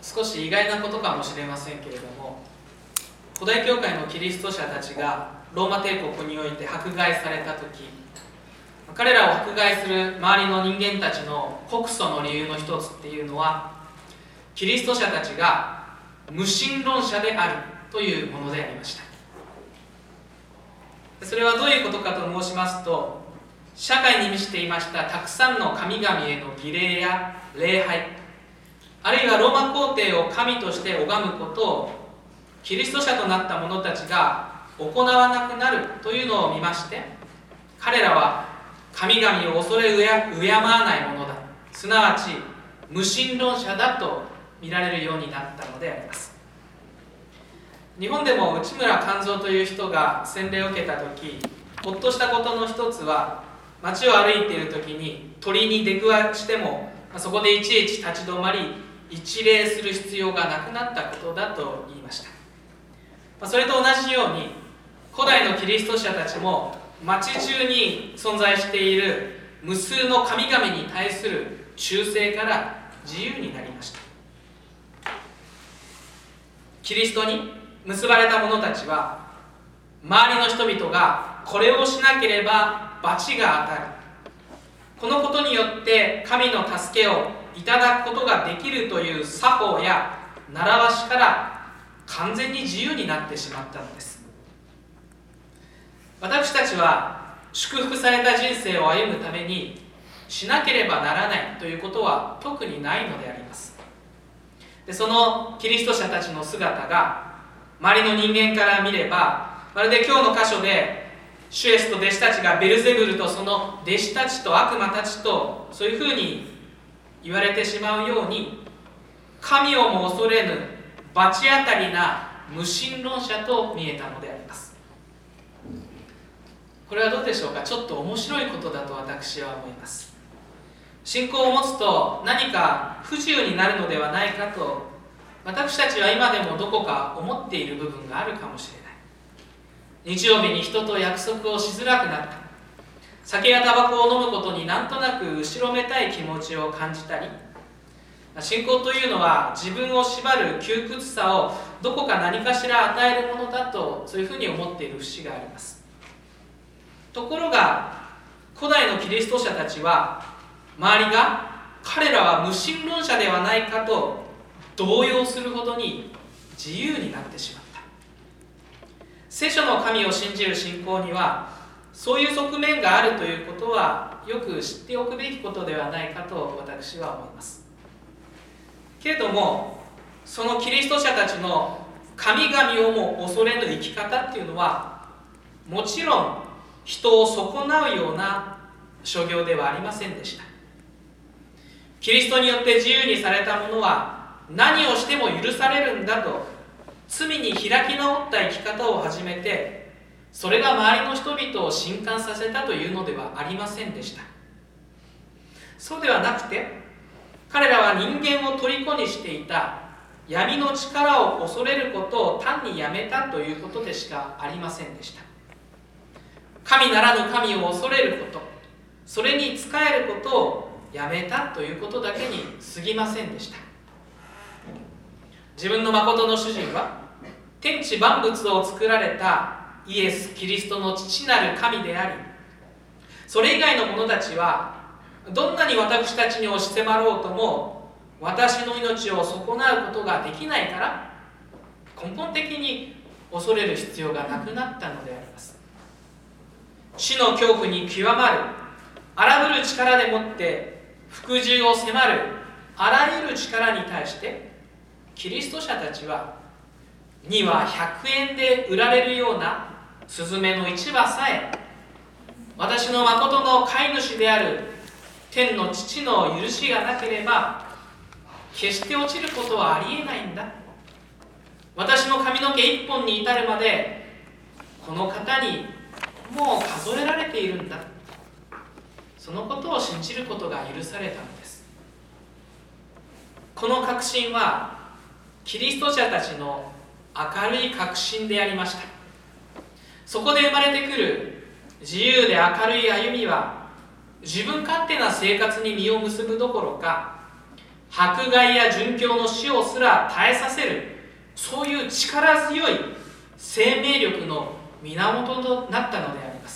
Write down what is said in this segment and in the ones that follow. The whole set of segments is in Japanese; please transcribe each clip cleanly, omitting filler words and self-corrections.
少し意外なことかもしれませんけれども、古代教会のキリスト者たちがローマ帝国において迫害された時、彼らを迫害する周りの人間たちの告訴の理由の一つっていうのは、キリスト者たちが無神論者であるというものでありました。それはどういうことかと申しますと、社会に満ちていましたたくさんの神々への儀礼や礼拝、あるいはローマ皇帝を神として拝むことをキリスト者となった者たちが行わなくなるというのを見まして、彼らは神々を恐れ敬わない者だ、すなわち無神論者だと見られるようになったのであります。日本でも内村勘三という人が洗礼を受けた時、ほっとしたことの一つは、街を歩いている時に鳥に出くわしてもそこでいちいち立ち止まり一礼する必要がなくなったことだと言いました。それと同じように、古代のキリスト者たちも街中に存在している無数の神々に対する忠誠から自由になりました。キリストに結ばれた者たちは、周りの人々がこれをしなければ罰が当たる、このことによって神の助けをいただくことができるという作法や習わしから完全に自由になってしまったのです。私たちは祝福された人生を歩むためにしなければならないということは特にないのであります。で、そのキリスト者たちの姿が周りの人間から見れば、まるで今日の箇所で主イエスと弟子たちがベルゼブルとその弟子たちと悪魔たちとそういうふうに言われてしまうように、神をも恐れぬ罰当たりな無神論者と見えたのであります。これはどうでしょうか。ちょっと面白いことだと私は思います。信仰を持つと何か不自由になるのではないかと私たちは今でもどこか思っている部分があるかもしれない。日曜日に人と約束をしづらくなった、酒やタバコを飲むことになんとなく後ろめたい気持ちを感じたり、信仰というのは自分を縛る窮屈さをどこか何かしら与えるものだと、そういうふうに思っている節があります。ところが古代のキリスト者たちは、周りが彼らは無神論者ではないかと動揺するほどに自由になってしまった。聖書の神を信じる信仰にはそういう側面があるということはよく知っておくべきことではないかと私は思います。けれども、そのキリスト者たちの神々をも恐れぬ生き方っていうのは、もちろん人を損なうような所業ではありませんでした。キリストによって自由にされた者は何をしても許されるんだと、罪に開き直った生き方を始めて、それが周りの人々を震撼させたというのではありませんでした。そうではなくて、彼らは人間を虜にしていた闇の力を恐れることを単にやめたということでしかありませんでした。神ならぬ神を恐れること、それに仕えることをやめたということだけに過ぎませんでした。自分の誠の主人は天地万物を作られたイエス・キリストの父なる神であり、それ以外の者たちはどんなに私たちに押し迫ろうとも私の命を損なうことができないから、根本的に恐れる必要がなくなったのであります。死の恐怖に極まる荒ぶる力でもって服従を迫るあらゆる力に対して、キリスト者たちは2羽100円で売られるようなスズメの1羽さえ、私の誠の飼い主である天の父の許しがなければ決して落ちることはありえないんだ。私の髪の毛1本に至るまでこの方にもう数えられているんだ。そのことを信じることが許されたのです。この確信はキリスト者たちの明るい確信でありました。そこで生まれてくる自由で明るい歩みは、自分勝手な生活に実を結ぶどころか、 迫害や殉教の死をすら耐えさせる、そういう力強い生命力の源となったのであります。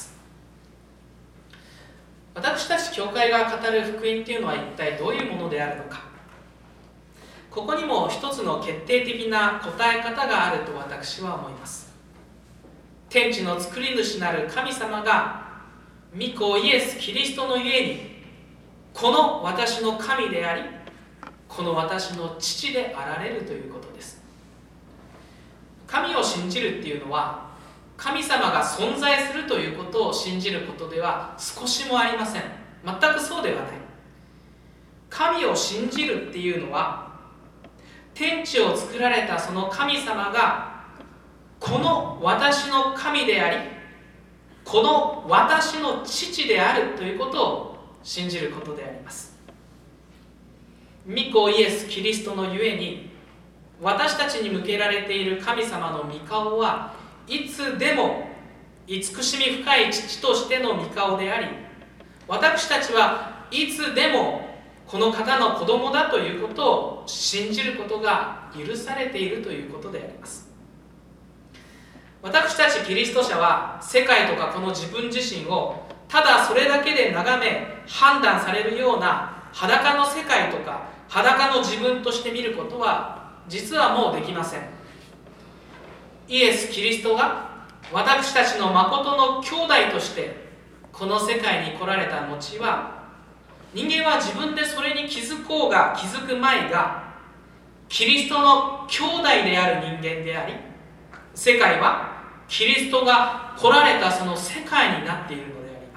私たち教会が語る福音というのは一体どういうものであるのか。ここにも一つの決定的な答え方があると私は思います。天地の作り主なる神様が御子イエス・キリストのゆえに、この私の神であり、この私の父であられるということです。神を信じるっていうのは、神様が存在するということを信じることでは少しもありません。全くそうではない。神を信じるっていうのは、天地を作られたその神様がこの私の神であり、この私の父であるということを信じることであります。御子イエス・キリストのゆえに、私たちに向けられている神様の御顔はいつでも慈しみ深い父としての御顔であり、私たちはいつでもこの方の子供だということを信じることが許されているということであります。私たちキリスト者は世界とかこの自分自身をただそれだけで眺め判断されるような裸の世界とか裸の自分として見ることは実はもうできません。イエス・キリストが私たちの誠の兄弟としてこの世界に来られた後は、人間は自分でそれに気づこうが気づくまいがキリストの兄弟である人間であり、世界はキリストが来られたその世界になっているのであります。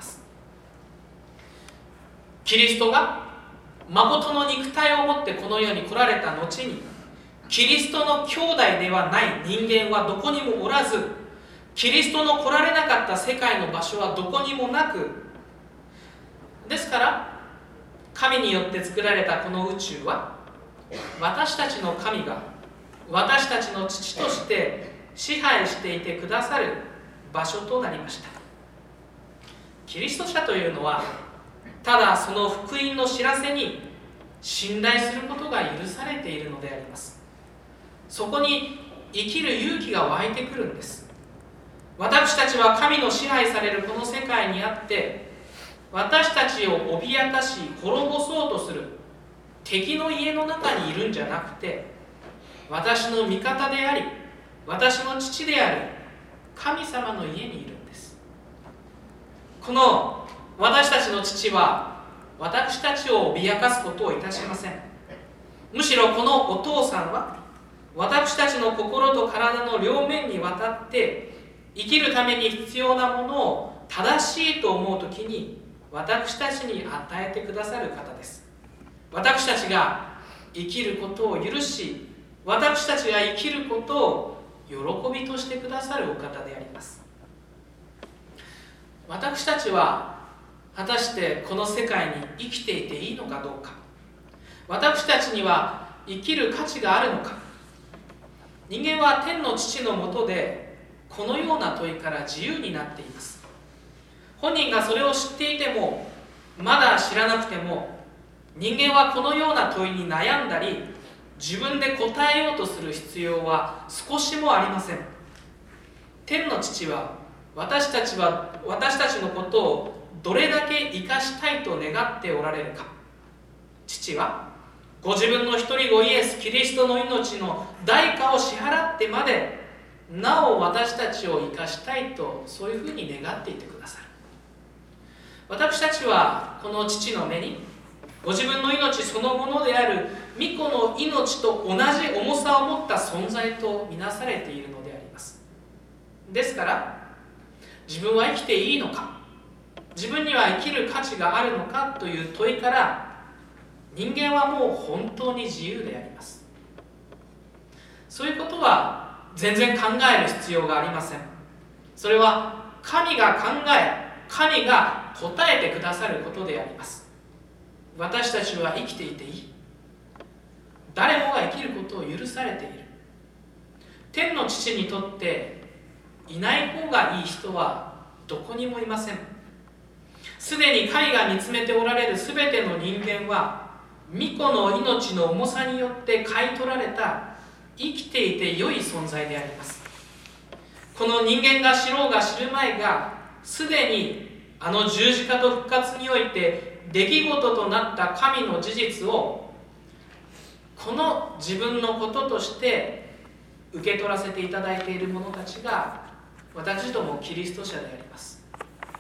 キリストが誠の肉体を持ってこの世に来られた後に、キリストの兄弟ではない人間はどこにもおらず、キリストの来られなかった世界の場所はどこにもなく、ですから神によって作られたこの宇宙は私たちの神が私たちの父として支配していてくださる場所となりました。キリスト者というのはただその福音の知らせに信頼することが許されているのであります。そこに生きる勇気が湧いてくるんです。私たちは神の支配されるこの世界にあって、私たちを脅かし滅ぼそうとする敵の家の中にいるんじゃなくて、私の味方であり私の父である神様の家にいるんです。この私たちの父は私たちを脅かすことをいたしません。むしろこのお父さんは私たちの心と体の両面にわたって生きるために必要なものを正しいと思うときに私たちに与えてくださる方です。私たちが生きることを許し、私たちが生きることを喜びとしてくださるお方であります。私たちは果たしてこの世界に生きていていいのかどうか、私たちには生きる価値があるのか。人間は天の父のもとでこのような問いから自由になっています。本人がそれを知っていてもまだ知らなくても、人間はこのような問いに悩んだり自分で答えようとする必要は少しもありません。天の父は私たちのことをどれだけ生かしたいと願っておられるか。父はご自分の一人子イエス・キリストの命の代価を支払ってまでなお私たちを生かしたいと、そういうふうに願っていてくださる。私たちはこの父の目にご自分の命そのものである御子の命と同じ重さを持った存在とみなされているのであります。ですから自分は生きていいのか、自分には生きる価値があるのかという問いから人間はもう本当に自由であります。そういうことは全然考える必要がありません。それは神が考え、神が答えてくださることであります。私たちは生きていていい。誰もが生きることを許されている。天の父にとっていない方がいい人はどこにもいません。すでに神が見つめておられるすべての人間は御子の命の重さによって買い取られた生きていて良い存在であります。この人間が知ろうが知るまいが、すでにあの十字架と復活において出来事となった神の事実をこの自分のこととして受け取らせていただいている者たちが私どもキリスト者であります。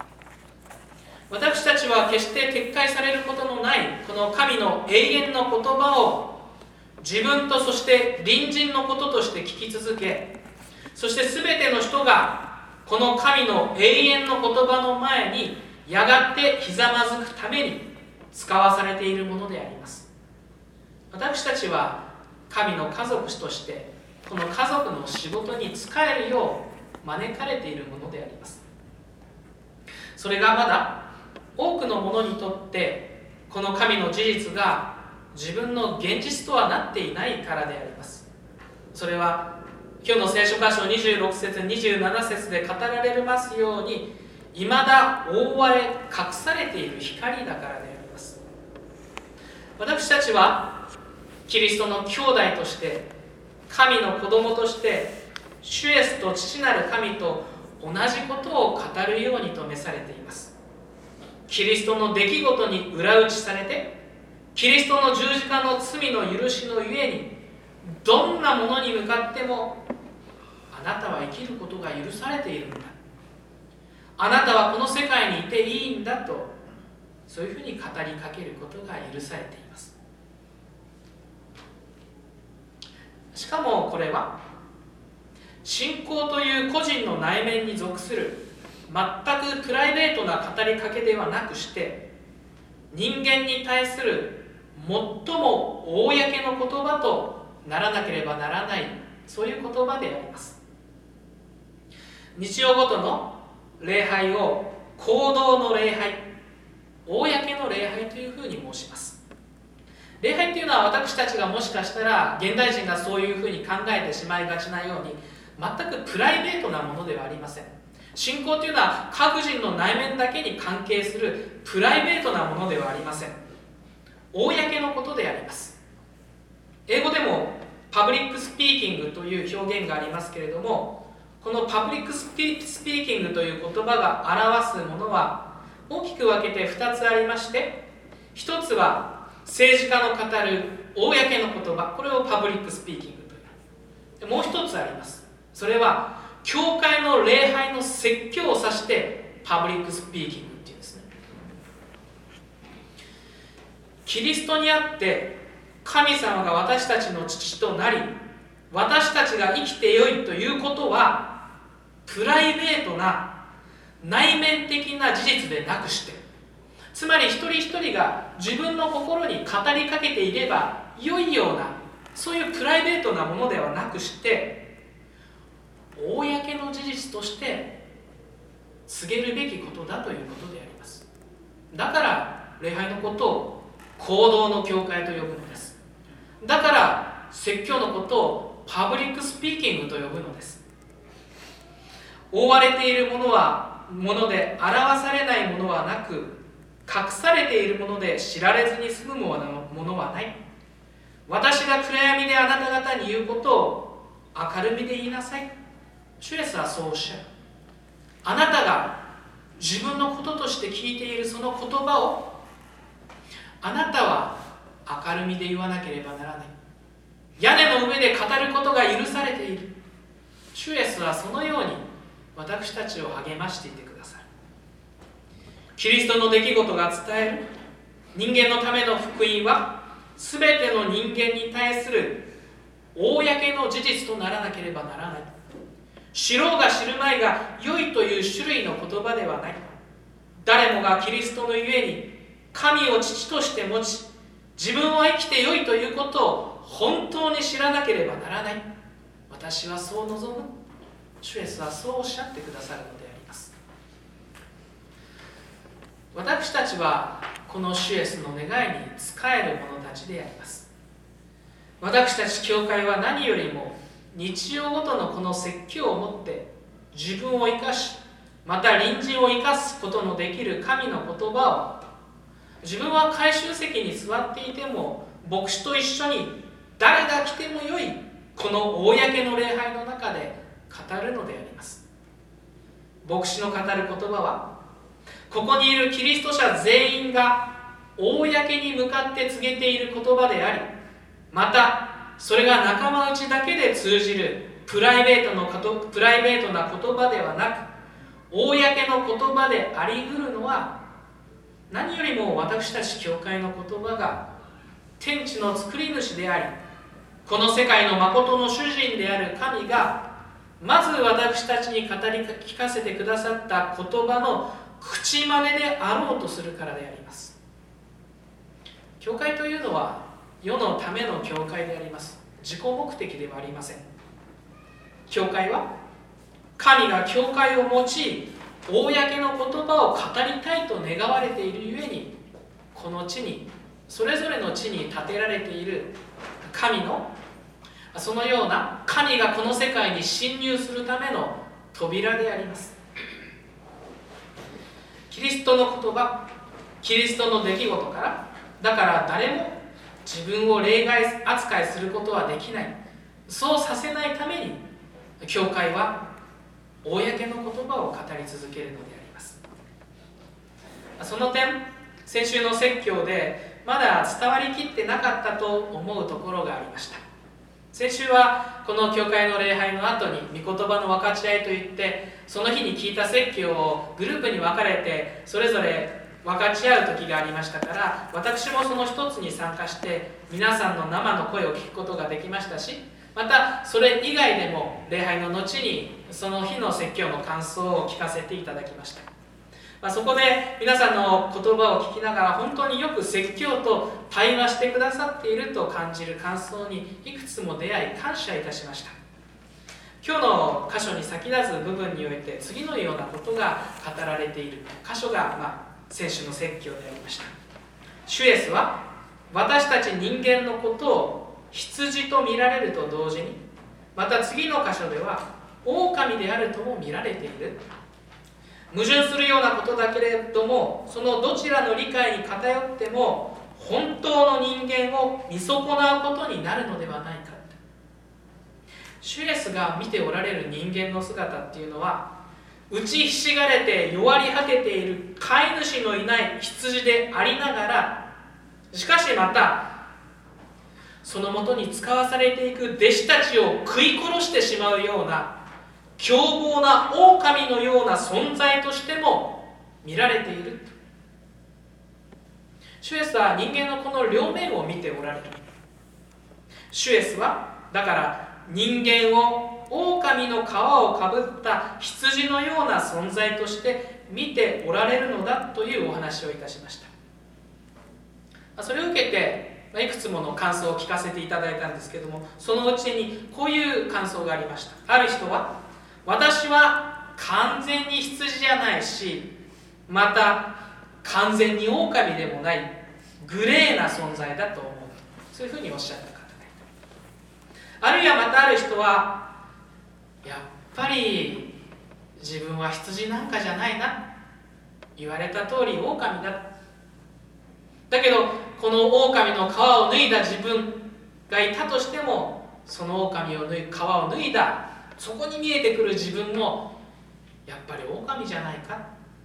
私たちは決して撤回されることのないこの神の永遠の言葉を自分とそして隣人のこととして聞き続け、そして全ての人がこの神の永遠の言葉の前にやがてひざまずくために使わされているものであります。私たちは神の家族としてこの家族の仕事に仕えるよう招かれているものであります。それがまだ多くの者にとってこの神の事実が自分の現実とはなっていないからであります。それは今日の聖書箇所26節27節で語られますように、未だ覆われ隠されている光だからであります。私たちはキリストの兄弟として神の子供として主イエスと父なる神と同じことを語るようにと召されています。キリストの出来事に裏打ちされて、キリストの十字架の罪の許しのゆえにどんなものに向かってもあなたは生きることが許されているんだ、あなたはこの世界にいていいんだと、そういうふうに語りかけることが許されています。しかもこれは信仰という個人の内面に属する全くプライベートな語りかけではなくして、人間に対する最も公の言葉とならなければならない、そういう言葉であります。日曜ごとの礼拝を公道の礼拝、公の礼拝というふうに申します。礼拝というのは私たちがもしかしたら現代人がそういうふうに考えてしまいがちなように全くプライベートなものではありません。信仰というのは各人の内面だけに関係するプライベートなものではありません。公のことであります。英語でもパブリックスピーキングという表現がありますけれども、このパブリックスピーキングという言葉が表すものは大きく分けて2つありまして、1つは政治家の語る公の言葉、これをパブリックスピーキングという。もう1つあります。それは教会の礼拝の説教を指してパブリックスピーキングっていうんですね。キリストにあって神様が私たちの父となり、私たちが生きてよいということはプライベートな内面的な事実でなくして、つまり一人一人が自分の心に語りかけていれば良いような、そういうプライベートなものではなくして、公の事実として告げるべきことだということであります。だから礼拝のことを公道の教会と呼ぶのです。だから説教のことをパブリックスピーキングと呼ぶのです。覆われているものはもので表されないものはなく、隠されているもので知られずに済むものはない。私が暗闇であなた方に言うことを明るみで言いなさい。主イエスはそうおっしゃる。あなたが自分のこととして聞いているその言葉をあなたは明るみで言わなければならない。屋根の上で語ることが許されている。主イエスはそのように私たちを励ましていてくださる。キリストの出来事が伝える人間のための福音は全ての人間に対する公の事実とならなければならない。知ろうが知るまいが良いという種類の言葉ではない。誰もがキリストのゆえに神を父として持ち、自分は生きて良いということを本当に知らなければならない。私はそう望む。主イエスはそうおっしゃってくださるのであります。私たちはこの主イエスの願いに仕える者たちであります。私たち教会は何よりも日曜ごとのこの説教をもって自分を生かし、また隣人を生かすことのできる神の言葉を自分は回収席に座っていても牧師と一緒に誰が来てもよいこの公の礼拝の中で語るのであります。牧師の語る言葉はここにいるキリスト者全員が公に向かって告げている言葉であり、またそれが仲間内だけで通じるプライベートな言葉ではなく、公の言葉であり得るのは、何よりも私たち教会の言葉が天地の作り主であり、この世界の誠の主人である神がまず私たちに語り聞かせてくださった言葉の口真似であろうとするからであります。教会というのは世のための教会であります。自己目的ではありません。教会は神が教会を用い公の言葉を語りたいと願われているゆえに、この地にそれぞれの地に建てられている神のそのような神がこの世界に侵入するための扉であります。キリストの言葉、キリストの出来事から、だから誰も自分を例外扱いすることはできない、そうさせないために教会は公の言葉を語り続けるのであります。その点、先週の説教でまだ伝わりきってなかったと思うところがありました。先週はこの教会の礼拝の後に御言葉の分かち合いといって、その日に聞いた説教をグループに分かれてそれぞれ分かち合う時がありましたから、私もその一つに参加して皆さんの生の声を聞くことができましたし、またそれ以外でも礼拝の後にその日の説教の感想を聞かせていただきました。そこで皆さんの言葉を聞きながら、本当によく説教と対話してくださっていると感じる感想にいくつも出会い感謝いたしました。今日の箇所に先立つ部分において次のようなことが語られている箇所が、先週の説教でありました。主イエスは私たち人間のことを羊と見られると同時に、また次の箇所では狼であるとも見られている。矛盾するようなことだけれども、そのどちらの理解に偏っても本当の人間を見損なうことになるのではないか。主イエスが見ておられる人間の姿っていうのは、打ちひしがれて弱り果てている飼い主のいない羊でありながら、しかしまたそのもとに使わされていく弟子たちを食い殺してしまうような凶暴な狼のような存在としても見られている。主イエスは人間のこの両面を見ておられる。主イエスはだから人間を狼の皮をかぶった羊のような存在として見ておられるのだというお話をいたしました。それを受けていくつもの感想を聞かせていただいたんですけども、そのうちにこういう感想がありました。ある人は、私は完全に羊じゃないし、また完全に狼でもないグレーな存在だと思う、そういうふうにおっしゃった方がいた。あるいはまたある人は、やっぱり自分は羊なんかじゃないな、言われた通り狼だ。だけどこの狼の皮を脱いだ自分がいたとしても、その狼の皮を脱いだそこに見えてくる自分もやっぱり狼じゃないか。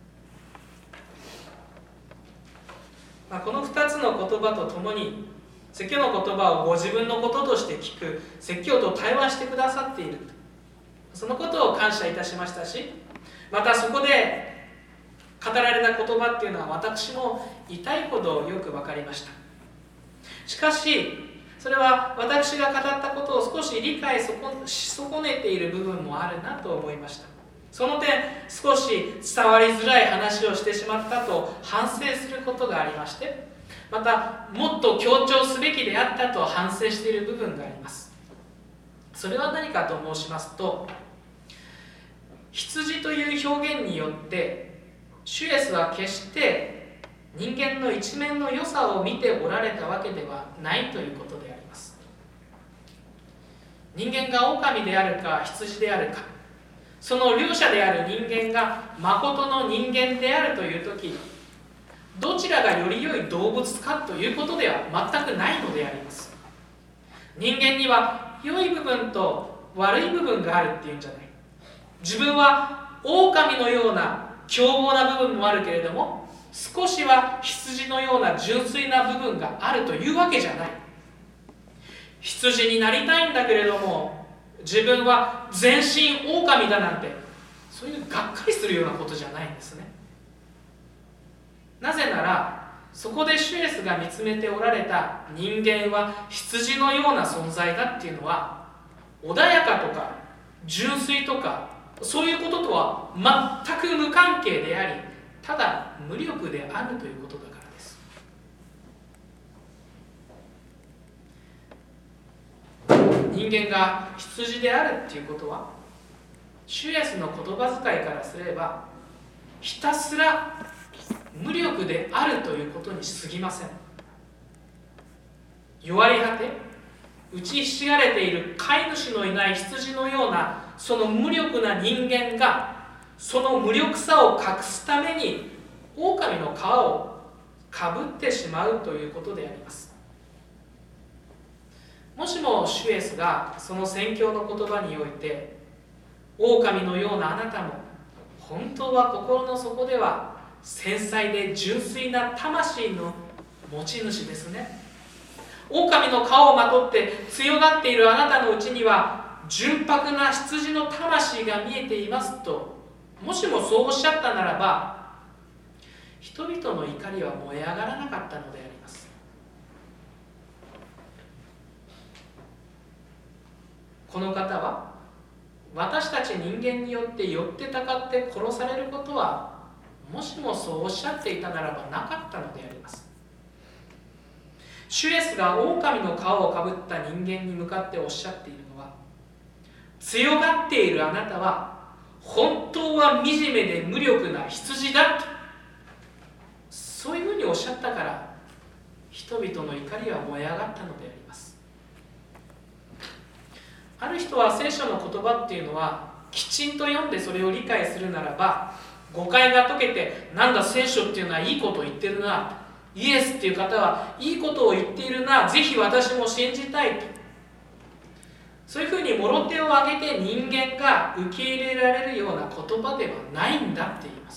この2つの言葉とともに、説教の言葉をご自分のこととして聞く、説教と対話してくださっている、そのことを感謝いたしましたし、またそこで語られた言葉っていうのは私も痛いほどよく分かりました。しかしそれは私が語ったことを少し理解し損ねている部分もあるなと思いました。その点少し伝わりづらい話をしてしまったと反省することがありまして、またもっと強調すべきであったと反省している部分があります。それは何かと申しますと、羊という表現によって主イエスは決して人間の一面の良さを見ておられたわけではないということであります。人間が狼であるか羊であるか、その両者である人間が誠の人間であるというとき、 どちらがより良い動物かということでは全くないのであります。人間には良い部分と悪い部分があるっていうんじゃない。自分は狼のような凶暴な部分もあるけれども、少しは羊のような純粋な部分があるというわけじゃない。羊になりたいんだけれども、自分は全身狼だなんて、そういうがっかりするようなことじゃないんですね。なぜなら、そこでシュエスが見つめておられた人間は羊のような存在だっていうのは、穏やかとか純粋とかそういうこととは全く無関係であり、ただ無力であるということだからです。人間が羊であるっていうことは、シュエスの言葉遣いからすればひたすら無力であるということに過ぎません。弱り果て、打ちひしがれている飼い主のいない羊のようなその無力な人間が、その無力さを隠すために狼の皮をかぶってしまうということであります。もしもシュエスがその宣教の言葉において、狼のようなあなたも本当は心の底では繊細で純粋な魂の持ち主ですね。狼の皮をまとって強がっているあなたのうちには純白な羊の魂が見えていますと、もしもそうおっしゃったならば、人々の怒りは燃え上がらなかったのであります。この方は私たち人間によって寄ってたかって殺されることは、もしもそうおっしゃっていたならばなかったのであります。シュエスが狼の皮をかぶった人間に向かっておっしゃっているのは、強がっているあなたは本当は惨めで無力な羊だと、そういうふうにおっしゃったから人々の怒りは燃え上がったのであります。ある人は聖書の言葉っていうのはきちんと読んでそれを理解するならば、誤解が解けて、なんだ聖書っていうのはいいことを言ってるな、イエスっていう方はいいことを言っているな、ぜひ私も信じたいと、そういうふうにもろ手を挙げて人間が受け入れられるような言葉ではないんだって言います。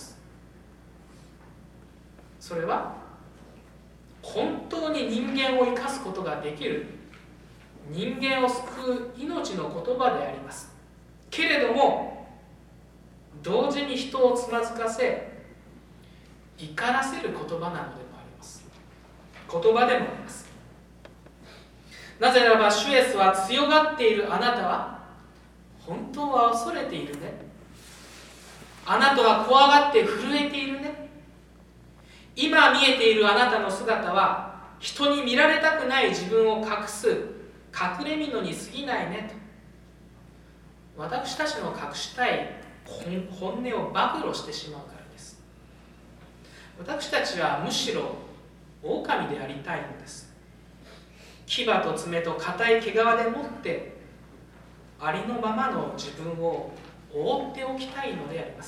それは本当に人間を生かすことができる、人間を救う命の言葉であります。けれども同時に人をつまずかせ怒らせる言葉なのでもあります。言葉でもあります。なぜならばシュエスは強がっているあなたは本当は恐れているね、あなたは怖がって震えているね、今見えているあなたの姿は人に見られたくない自分を隠す隠れ蓑に過ぎないねと、私たちの隠したい本音を暴露してしまうからです。私たちはむしろ狼でありたいのです。牙と爪と硬い毛皮でもってありのままの自分を覆っておきたいのであります。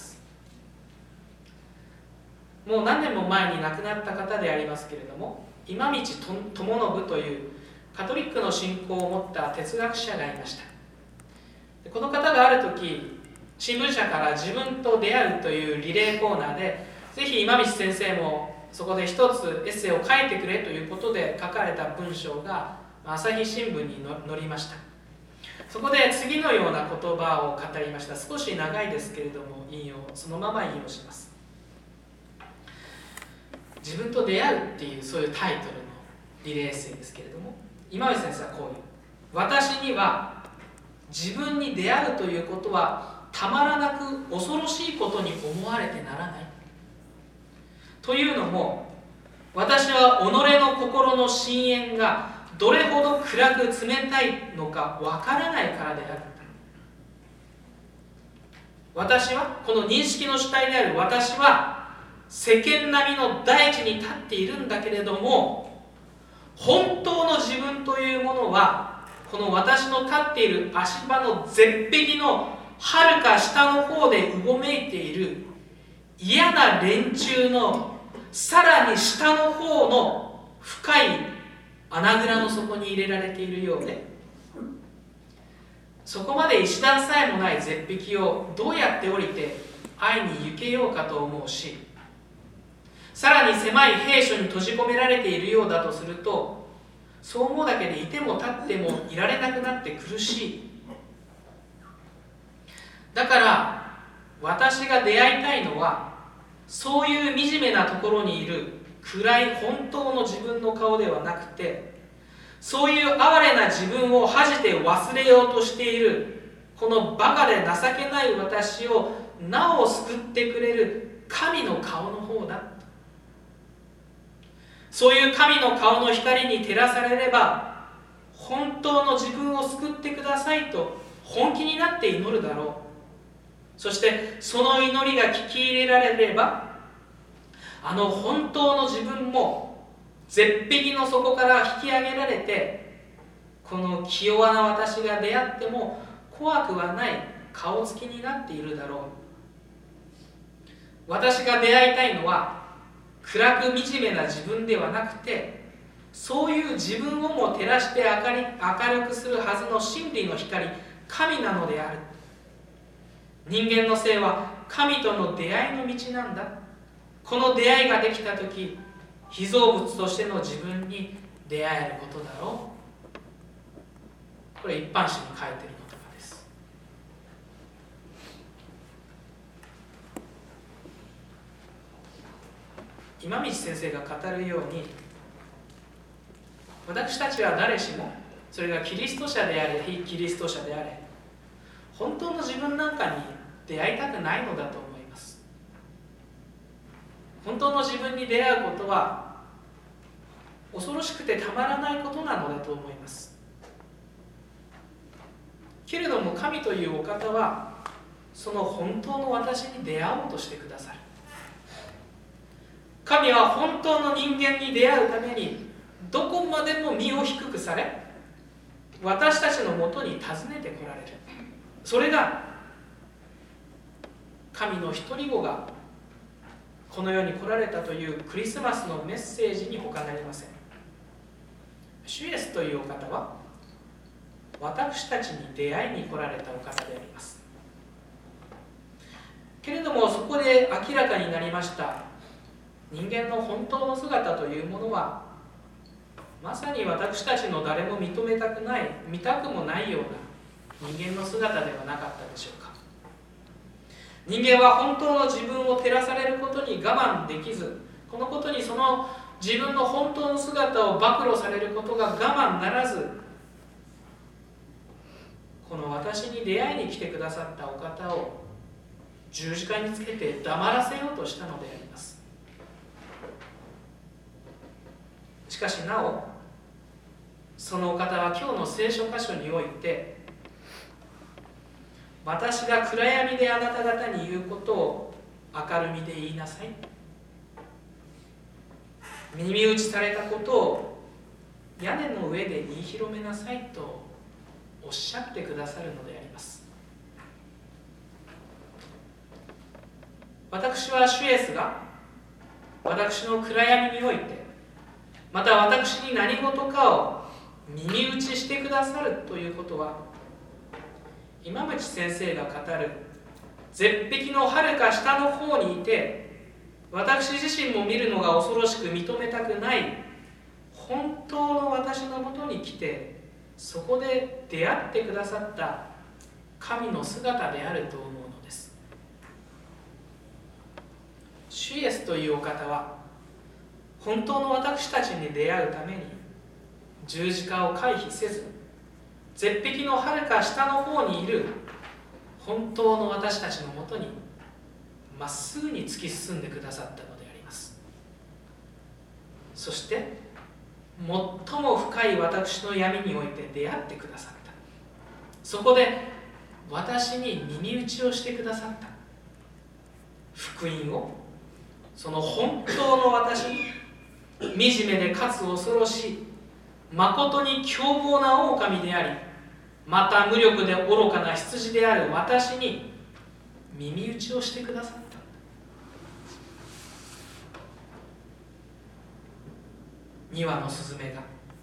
もう何年も前に亡くなった方でありますけれども、今道智信というカトリックの信仰を持った哲学者がいました。この方がある時、新聞社から自分と出会うというリレーコーナーで、ぜひ今道先生もそこで一つエッセイを書いてくれということで書かれた文章が朝日新聞に載りました。そこで次のような言葉を語りました。少し長いですけれどもそのまま引用します。自分と出会うっていうそういうタイトルのリレーエッセイですけれども、今道先生はこういう、私には自分に出会うということはたまらなく恐ろしいことに思われてならない。というのも、私は己の心の深淵がどれほど暗く冷たいのかわからないからである。私は、この認識の主体である私は世間並みの大地に立っているんだけれども、本当の自分というものはこの私の立っている足場の絶壁のはるか下の方でうごめいている嫌な連中のさらに下の方の深い穴蔵の底に入れられているようで、そこまで石段さえもない絶壁をどうやって降りて会いに行けようかと思うし、さらに狭い兵所に閉じ込められているようだとすると、そう思うだけでいても立ってもいられなくなって苦しい。だから私が出会いたいのは、そういう惨めなところにいる暗い本当の自分の顔ではなくて、そういう哀れな自分を恥じて忘れようとしているこのバカで情けない私をなお救ってくれる神の顔の方だ。そういう神の顔の光に照らされれば、本当の自分を救ってくださいと本気になって祈るだろう。そしてその祈りが聞き入れられれば、あの本当の自分も絶壁の底から引き上げられて、この気弱な私が出会っても怖くはない顔つきになっているだろう。私が出会いたいのは暗く惨めな自分ではなくて、そういう自分をも照らして明るくするはずの真理の光、神なのである。人間の性は神との出会いの道なんだ。この出会いができたとき、被造物としての自分に出会えることだろう。これ一般誌に書いている言葉です。今道先生が語るように、私たちは誰しも、それがキリスト者であれ非キリスト者であれ、本当の自分なんかに出会いたくないのだと思います。本当の自分に出会うことは恐ろしくてたまらないことなのだと思います。けれども神というお方は、その本当の私に出会おうとしてくださる。神は本当の人間に出会うためにどこまでも身を低くされ、私たちのもとに訪ねてこられる。それが神の一人子がこの世に来られたというクリスマスのメッセージに他なりません。主イエスというお方は私たちに出会いに来られたお方であります。けれどもそこで明らかになりました人間の本当の姿というものは、まさに私たちの誰も認めたくない、見たくもないような人間の姿ではなかったでしょうか。人間は本当の自分を照らされることに我慢できず、このことにその自分の本当の姿を暴露されることが我慢ならず、この私に出会いに来てくださったお方を十字架につけて黙らせようとしたのであります。しかしなお、そのお方は今日の聖書箇所において、私が暗闇であなた方に言うことを明るみで言いなさい、耳打ちされたことを屋根の上で言い広めなさいとおっしゃってくださるのであります。私は主イエスが私の暗闇において、また私に何事かを耳打ちしてくださるということは、今淵先生が語る絶壁のはるか下の方にいて、私自身も見るのが恐ろしく認めたくない本当の私のもとに来て、そこで出会ってくださった神の姿であると思うのです。主イエスというお方は本当の私たちに出会うために十字架を回避せず、絶壁のはるか下の方にいる本当の私たちのもとにまっすぐに突き進んでくださったのであります。そして最も深い私の闇において出会ってくださった。そこで私に耳打ちをしてくださった。福音を、その本当の私に、惨めでかつ恐ろしい、誠に凶暴な狼であり、また無力で愚かな羊である私に耳打ちをしてくださった。 2羽のスズメが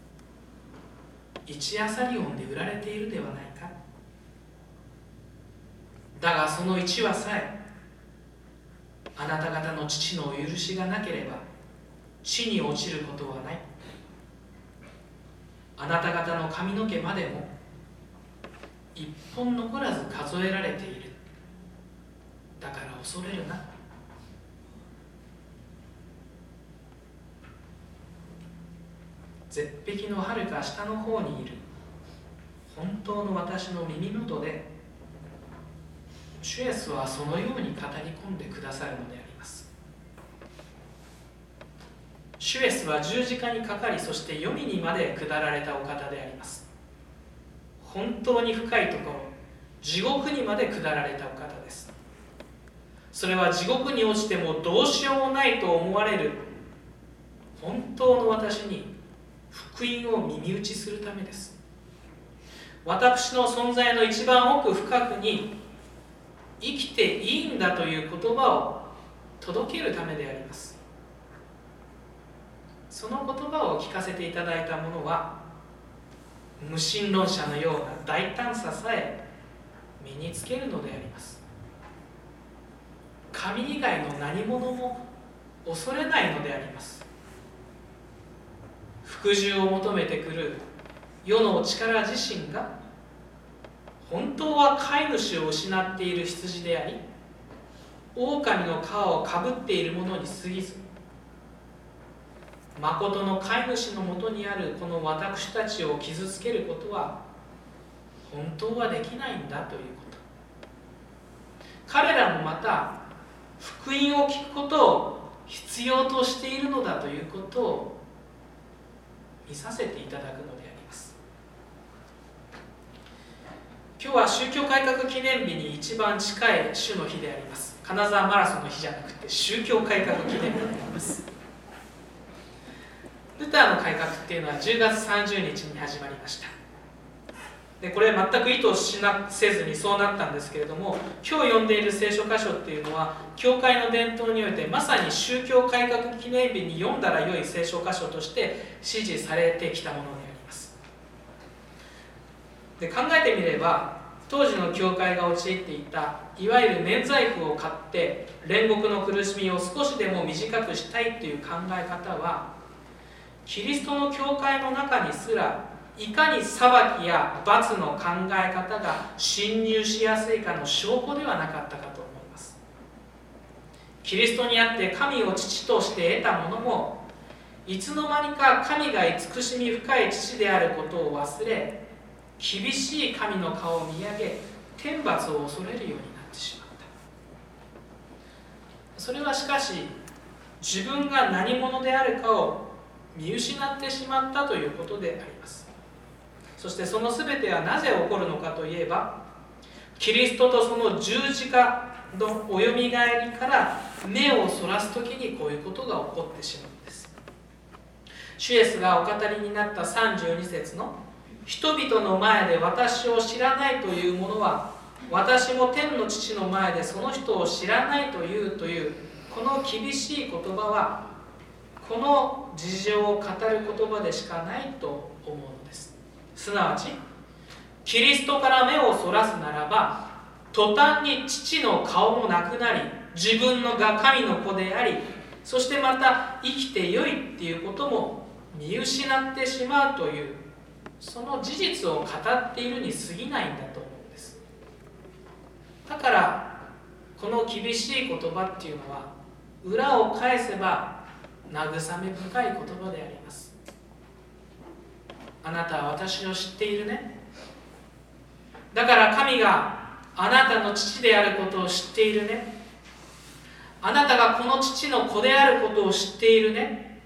1アサリオンで売られているではないか。だがその1羽さえあなた方の父のお許しがなければ地に落ちることはない。あなた方の髪の毛までも一本残らず数えられている。だから恐れるな。絶壁のはるか下の方にいる本当の私の耳元で主イエスはそのように語り込んでくださるのであります。主イエスは十字架にかかり、そして黄泉にまで下られたお方であります。本当に深いところ、地獄にまで下られたお方です。それは地獄に落ちてもどうしようもないと思われる本当の私に福音を耳打ちするためです。私の存在の一番奥深くに生きていいんだという言葉を届けるためであります。その言葉を聞かせていただいた者は無神論者のような大胆ささえ身につけるのであります。神以外の何者も恐れないのであります。服従を求めてくる世の力自身が本当は飼い主を失っている羊であり、狼の皮をかぶっているものに過ぎず、誠の飼い主のもとにあるこの私たちを傷つけることは本当はできないんだということ。彼らもまた福音を聞くことを必要としているのだということを見させていただくのであります。今日は宗教改革記念日に一番近い主の日であります。金沢マラソンの日じゃなくて宗教改革記念日であります。ルターの改革っていうのは10月30日に始まりました。でこれ全く意図せずにそうなったんですけれども、今日読んでいる聖書箇所っていうのは教会の伝統においてまさに宗教改革記念日に読んだら良い聖書箇所として指示されてきたものであります。で考えてみれば当時の教会が陥っていたいわゆる免罪符を買って煉獄の苦しみを少しでも短くしたいという考え方はキリストの教会の中にすらいかに裁きや罰の考え方が侵入しやすいかの証拠ではなかったかと思います。キリストにあって神を父として得たものもいつの間にか神が慈しみ深い父であることを忘れ、厳しい神の顔を見上げ天罰を恐れるようになってしまった。それはしかし自分が何者であるかを見失ってしまったということであります。そしてその全てはなぜ起こるのかといえば、キリストとその十字架のおよみがえりから目をそらすときにこういうことが起こってしまうんです。主イエスがお語りになった32節の人々の前で私を知らないというものは私も天の父の前でその人を知らないというこの厳しい言葉はこの事情を語る言葉でしかないと思うのです。すなわちキリストから目をそらすならば途端に父の顔もなくなり、自分のが神の子であり、そしてまた生きてよいっていうことも見失ってしまうというその事実を語っているに過ぎないんだと思うんです。だからこの厳しい言葉っていうのは裏を返せば慰め深い言葉であります。あなたは私を知っているね。だから神があなたの父であることを知っているね。あなたがこの父の子であることを知っているね。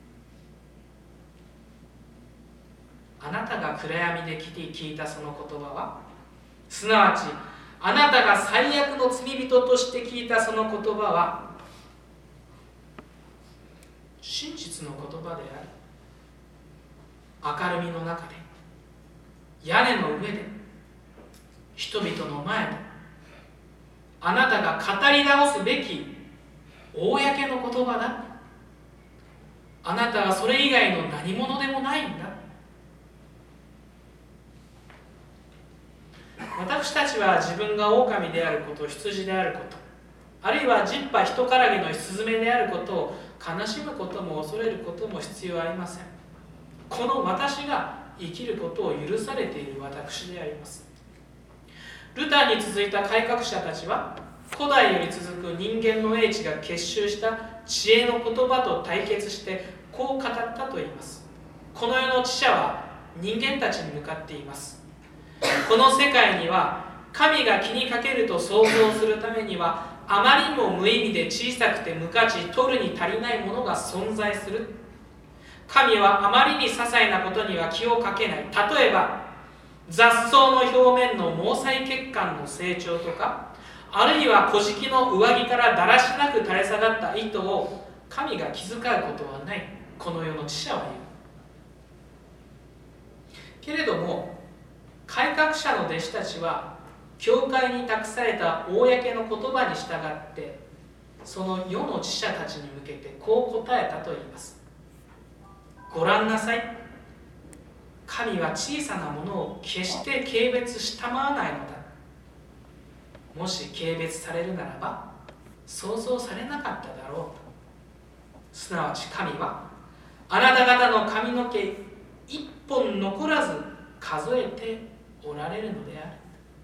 あなたが暗闇で聞いたその言葉は、すなわちあなたが最悪の罪人として聞いたその言葉は真実の言葉である。明るみの中で、屋根の上で、人々の前で、あなたが語り直すべき公の言葉だ。 あなたはそれ以外の何者でもないんだ。私たちは自分が狼であること、羊であること、あるいは十羽人からげのスズメであることを悲しむことも恐れることも必要ありません。この私が生きることを許されている私であります。ルターに続いた改革者たちは、古代より続く人間の英知が結集した知恵の言葉と対決してこう語ったと言います。この世の知者は人間たちに向かっています。この世界には神が気にかけると想像するためにはあまりにも無意味で小さくて無価値、取るに足りないものが存在する。神はあまりに些細なことには気をかけない。例えば雑草の表面の毛細血管の成長とか、あるいは小敷の上着からだらしなく垂れ下がった糸を神が気遣うことはない。この世の知者は言う。けれども改革者の弟子たちは教会に託された公の言葉に従ってその世の知者たちに向けてこう答えたと言います。ご覧なさい。神は小さなものを決して軽蔑したまわないのだ。もし軽蔑されるならば想像されなかっただろうと。すなわち神はあなた方の髪の毛一本残らず数えておられるのである。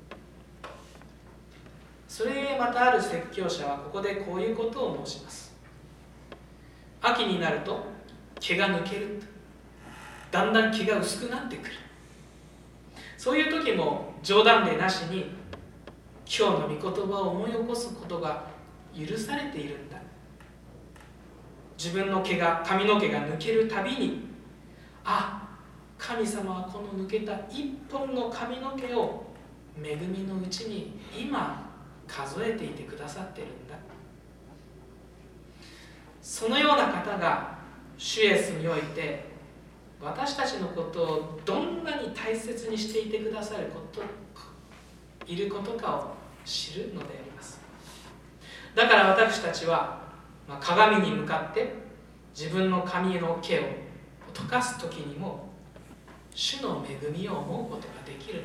それゆえまたある説教者はここでこういうことを申します。秋になると毛が抜ける。だんだん毛が薄くなってくる。そういう時も冗談でなしに今日の御言葉を思い起こすことが許されているんだ。自分の髪の毛が抜けるたびに、あ、神様はこの抜けた一本の髪の毛を恵みのうちに今数えていてくださっているんだ。そのような方が主イエスにおいて私たちのことをどんなに大切にしていてくださることいることかを知るのであります。だから私たちは、鏡に向かって自分の髪の毛を溶かす時にも主の恵みを思うことができるんだ。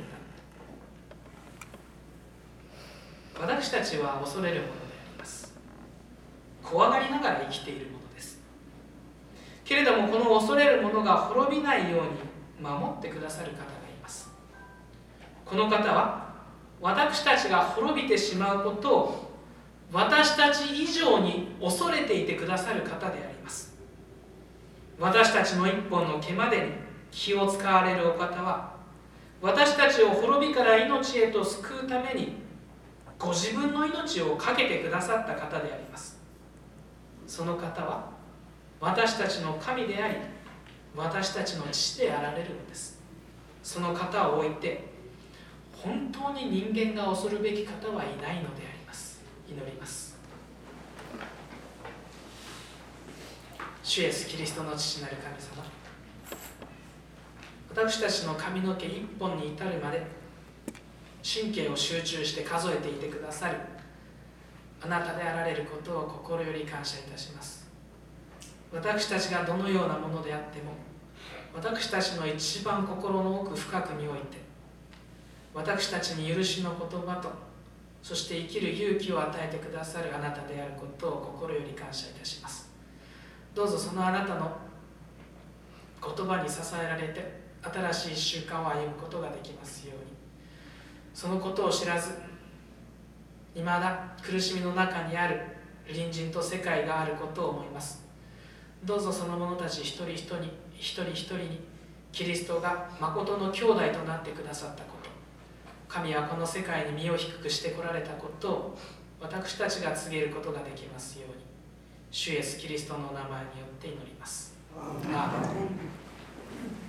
私たちは恐れるものであります。怖がりながら生きているものです。けれどもこの恐れるものが滅びないように守ってくださる方がいます。この方は私たちが滅びてしまうことを私たち以上に恐れていてくださる方であります。私たちの一本の毛までに気を使われるお方は私たちを滅びから命へと救うためにご自分の命を懸けてくださった方であります。その方は私たちの神であり私たちの父であられるのです。その方を置いて本当に人間が恐るべき方はいないのであります。祈ります。主イエスキリストの父なる神様、私たちの髪の毛一本に至るまで神経を集中して数えていてくださるあなたであられることを心より感謝いたします。私たちがどのようなものであっても私たちの一番心の奥深くにおいて私たちに許しの言葉とそして生きる勇気を与えてくださるあなたであることを心より感謝いたします。どうぞそのあなたの言葉に支えられて新しい1週間を歩むことができますように。そのことを知らず未だ苦しみの中にある隣人と世界があることを思います。どうぞその者たち一人一人にキリストが誠の兄弟となってくださったこと、神はこの世界に身を低くしてこられたことを私たちが告げることができますように、主イエスキリストの名前によって祈ります。アーメン。